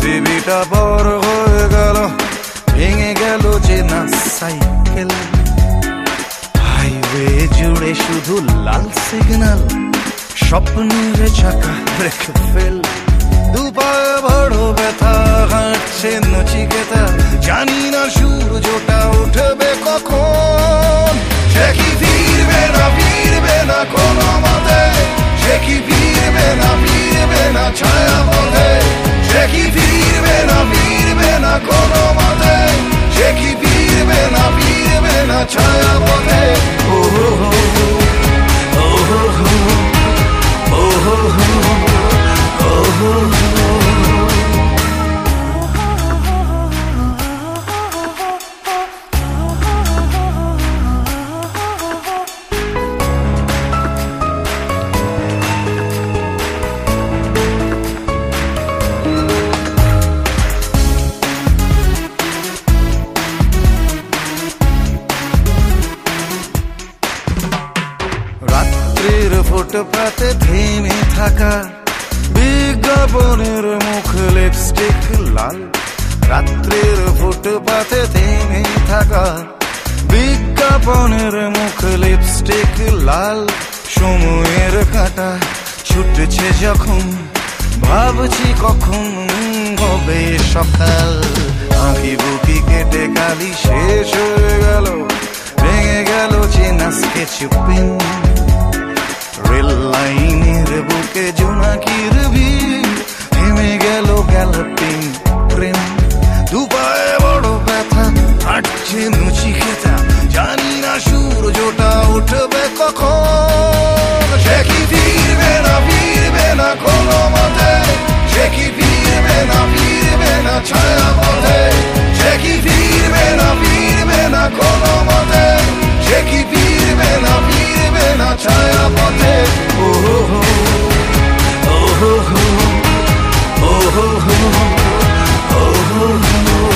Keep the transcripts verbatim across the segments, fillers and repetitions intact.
পৃথিবীটা বড় হয়ে গেল, ভেঙে গেল চেনা সাইকেল। হাইওয়ে জুড়ে শুধু লাল সিগন্যাল, স্বপ্নের চাকা রেখে ফেল। দুপায়ে বড় ব্যথা, হাঁটছে নচিকেতা, জানি না সূর্যটা উঠবে কখন। সে কি ফিরবে না ফিরবে না কোনো মতে, সে কি ফিরবে না ফিরবে না ছায়া পথে, সে কি ফিরবে না ফিরবে না কোনো মতে, সে কি ফিরবে না ফিরবে না ছায়া পথে। ও হো হো ও হো হো ও হো হো ও হো হো। রাত্রির ফুটপাতে থেমে থাকা বিজ্ঞাপনের মুখ লিপস্টিক লাল। রাত্রির ফুটপাতে থেমে থাকা বিজ্ঞাপনের মুখ লিপস্টিক লাল। সময়ের কাঁটা ছুটছে যখন, ভাবছি কখন হবে সকাল। আঁকি বুকি কেটে কালি শেষ হয়ে গেল, ভেঙে গেল চেনা স্কেচ পেন। রেল লাইনের বুকে জোনাকির ভিড়, থেমে গেল গ্যালাপিং ট্রেন। দুপায়ে বড় ব্যথা, হাঁটছে নচিকেতা, জানি না সূর্যটা উঠবে কখন। সে কি ফিরবে না ফিরবে না কোনো মতে, সে কি ফিরবে না ফিরবে না ছায়া পথে, সে কি ফিরবে না ফিরবে না কোনো মতে, সে কি ফিরবে না ফিরবে না ছায়া পথে। ও হো হো ও হো হো ও হো হো ও হো হো।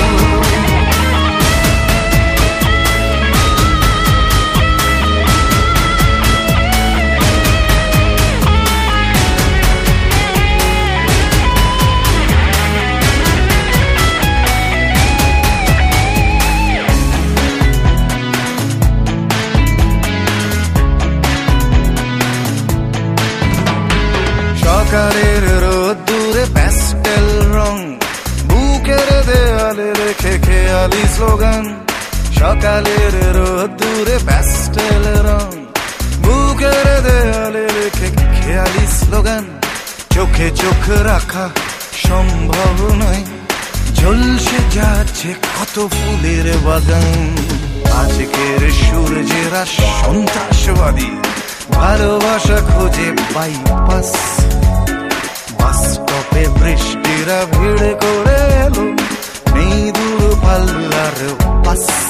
সকালের রোদ্দুরে প্যাস্টেল রং, বুকের দেয়ালে রেখে খেয়ালি স্লোগান। সকালের রোদ্দুরে প্যাস্টেল রং, বুকের দেয়ালে রেখে খেয়ালি স্লোগান। চোখে চোখ রাখা সম্ভব নয়, ঝলসে যাচ্ছে কত ফুলের বাগান। আজকের সূর্যেরা সন্ত্রাসবাদী, ভালোবাসা খোঁজে বাইপাস। বাস স্টপে বৃষ্টিরা ভিড় করে এলো, নেই দূর পাল্লার বাস।